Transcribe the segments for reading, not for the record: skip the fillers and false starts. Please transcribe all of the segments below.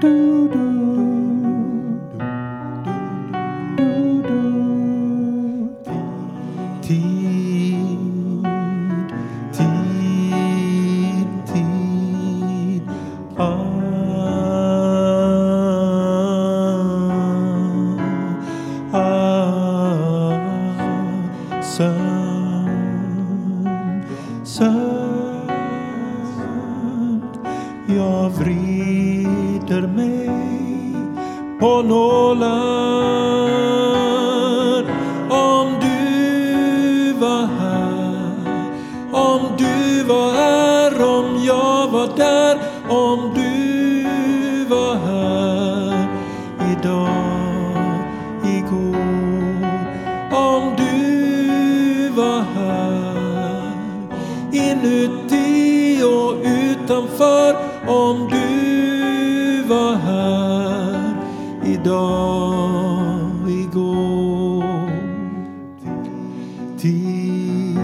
Jag vrider mig på nålar. Om du var här, om du var här, om jag var där, om du var här idag, igår. Om du var här inuti och utanför, om du var här idag, igår. Tid,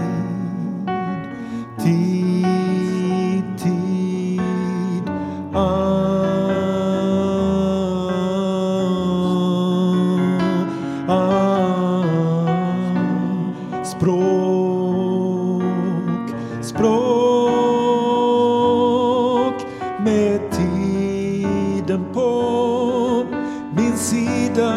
tid, tid. Språk, språk med tiden på min sida.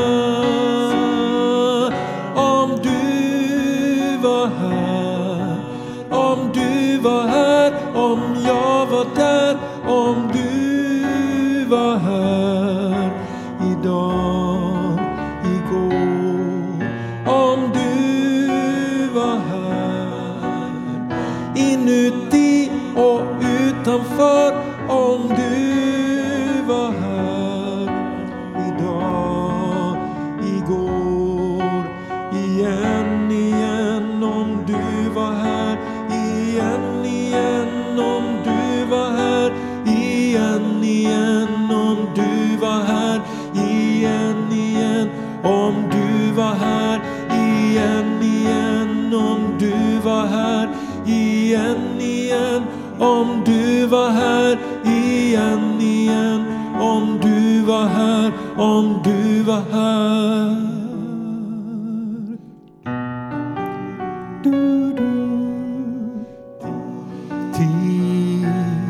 Om du var här, om du var här, om jag var där, om du var här idag, igår. Om du var här inuti och utanför, om du var här idag, igår. Igen, igen, om du var här. Igen, igen, om du var här. Igen, igen, om du var här. Igen, igen, om du var här. Igen, igen, om du var här. Igen, igen, om du var här. Igen, igen, om du var här, om du var här. Du, du. Tid,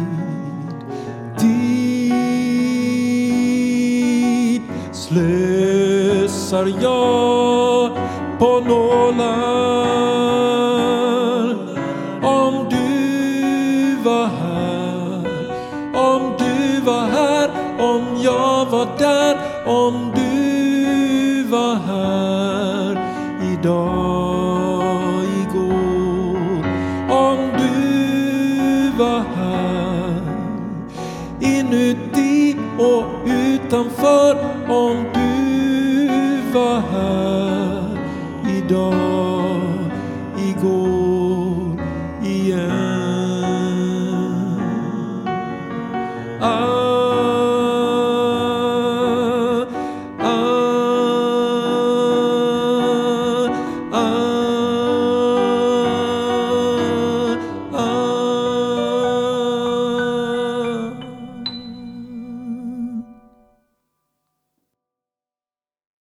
tid slösar jag på nålar. Om du var här, om du var här, om jag var där, om du var här idag, igår. Om du var här inuti och utanför, om du var här idag, igår.